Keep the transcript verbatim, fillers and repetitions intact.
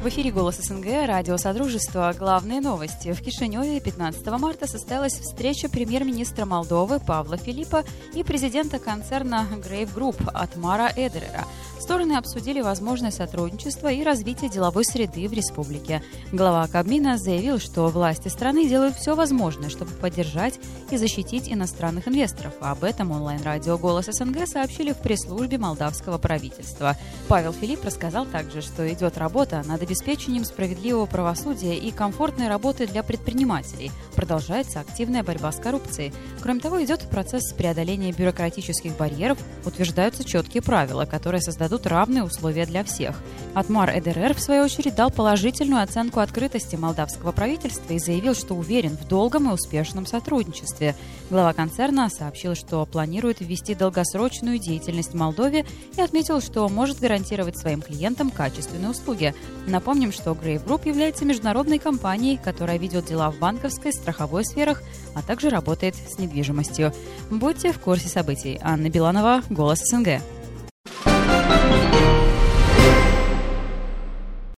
В эфире «Голос СНГ», радио «Содружество». Главные новости. В Кишиневе пятнадцатого марта состоялась встреча премьер-министра Молдовы Павла Филиппа и президента концерна Grave Group Отмара Эдерера. Стороны обсудили возможное сотрудничество и развитие деловой среды в республике. Глава Кабмина заявил, что власти страны делают все возможное, чтобы поддержать и защитить иностранных инвесторов. Об этом онлайн-радио «Голос СНГ» сообщили в пресс-службе молдавского правительства. Павел Филипп рассказал также, что идет работа над обеспечением справедливого правосудия и комфортной работы для предпринимателей. Продолжается активная борьба с коррупцией. Кроме того, идет процесс преодоления бюрократических барьеров, утверждаются четкие правила, которые создадут равные условия для всех. Отмар Эдерер, в свою очередь, дал положительную оценку открытости молдавского правительства и заявил, что уверен в долгом и успешном сотрудничестве. Глава концерна сообщил, что планирует ввести долгосрочную деятельность в Молдове и отметил, что может гарантировать своим клиентам качественные услуги. Напомним, что Grave Group является международной компанией, которая ведет дела в банковской, страховой сферах, а также работает с недвижимостью. Будьте в курсе событий. Анна Биланова, «Голос СНГ».